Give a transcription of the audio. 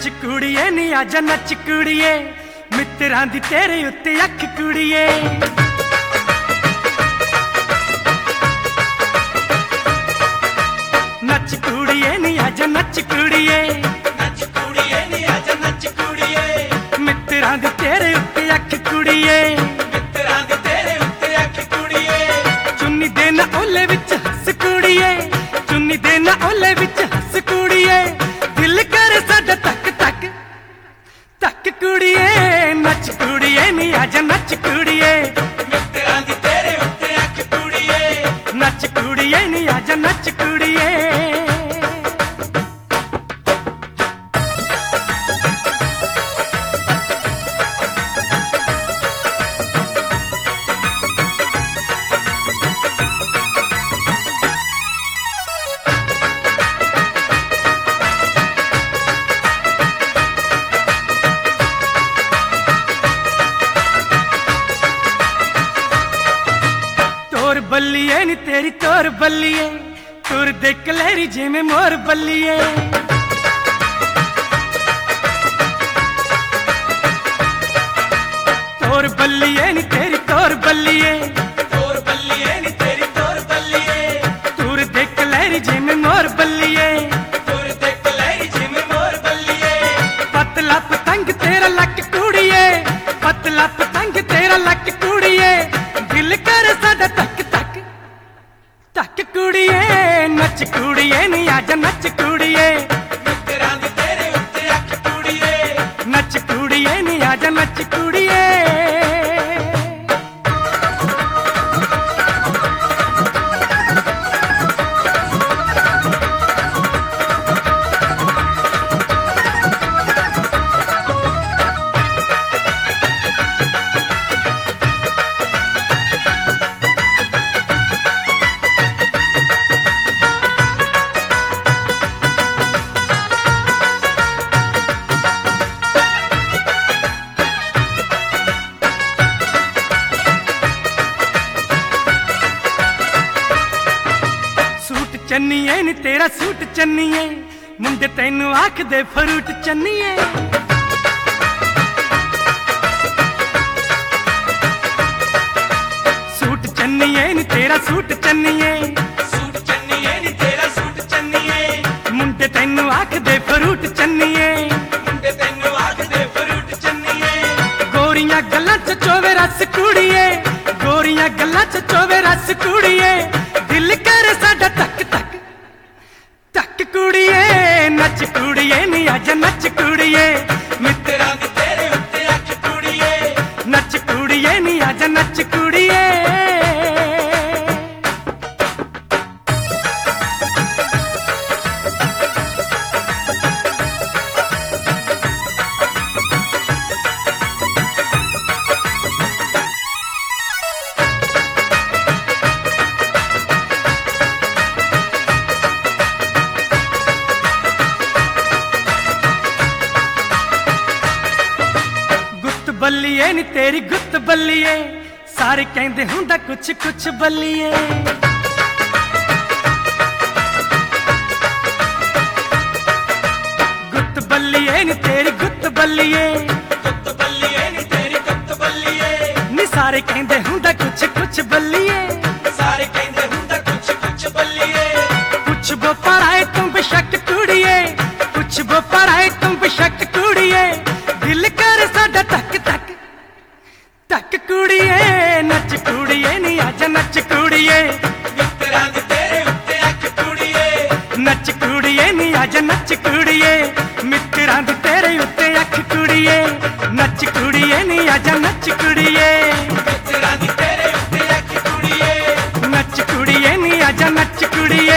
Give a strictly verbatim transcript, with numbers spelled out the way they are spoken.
नच कुड़िए नी आजा नच कुड़िए, मित्रां दी तेरे उत्ते अख कुड़िए। नच कुड़िए नी आजा नच कुड़िए, नच कुड़िए नी आजा नच कुड़िए, मित्रां दी तेरे उत्ते अख कुड़िए। मित्रां दी तेरे उत्ते अख कुड़िए, चुन्नी दे ना ओले विच हस कुड़िए, चुन्नी दे ना ओले विच हस कुड़िए। दिल करे साडा तक तक तक कुड़िए, नच कुड़िए नी आजा नच कुड़िए, मित्रां दी तेरे उत्ते अख कुड़िए। नच कुड़िए नी आजा नच कुड़िए। तोर बल्लिए नी तेरी तोर बल्लिए, तुर देख लहरी जिमें मोर बल्लिए। तोर बल्लिए नी तेरी तोर बल्लिए, तोर बल्लिए नी तेरी तोर बल्लिए, तुर देख लहरी जिमें मोर बल्लिए। तोर देख लहरी जिमें मोर बल्लिए। पतला पतंग तेरा लक कुड़िए, पतला पतंग तेरा लक कुड़िए। दिल कर साडा तक तक तक कुड़िए, नच कुड़िए नी आजा नच कुड़िए, मित्रां दी तेरे उत्ते अख कुड़िए। नच कुड़िए नी आजा नच कुड़िए। सूट चन्निए नी तेरा सूट चन्निए, मुंडे तैनू आख दे फ्रूट चन्निए। सूट चन्निए नी तेरा सूट चन्निए, सूट चन्निए नी तेरा सूट चन्निए, मुंडे तैनू आख दे फ्रूट चन्निए। मुंडे तैनू आख दे फ्रूट चन्निए। गोरियां गल्लां च चोवे रस कुड़िए, गोरियां गल्लां च चोवे रस कुड़िए। दिल कर साडा तक तक तक कुड़िए, नच कुड़िए नी आजा नच कुड़िए, मित्रां दी तेरे उत्ते अख कुड़िए। नच कुड़िए नी आजा नच कुड़िए। गुत्त बल्लिए नी तेरी गुत्त बल्लिए, सारे कहंदे हुंदा कुछ कुछ बल्लिए। गुत्त बल्लिए नी तेरी गुत्त बल्लिए, गुत्त बल्लिए नी तेरी गुत्त बल्लिए, नी सारे कहंदे हुंदा कुछ कुछ बल्लिए। सारे कहंदे हुंदा कुछ कुछ बल्लिए। कुछ वो पढ़ाए तुम बेशक कुड़िए, कुछ वो पढ़ाए तुम बेशक कुड़िए। दिल कर साडा तक तक तक कुड़िए, नच कुड़िए नी आजा नच कुड़िए, मित्रां दी तेरे उत्ते अख कुड़िए। नच कुड़िए नी आजा नच कुड़िए, मित्रां दी तेरे उत्ते अख कुड़िए। नच कुड़िए नी आजा नच कुड़िए, मित्रां दी तेरे उत्ते अख कुड़िए। नच कुड़िए नी आजा नच कुड़िए।